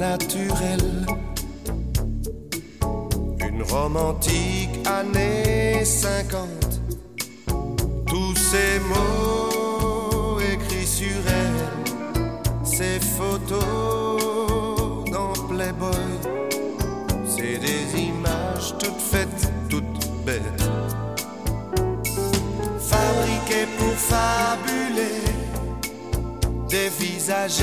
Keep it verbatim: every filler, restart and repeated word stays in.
naturelle. Une romantique années cinquante. Tous ces mots écrits sur elle, ces photos dans Playboy, c'est des images toutes faites, toutes bêtes, fabriquées pour fabuler des visages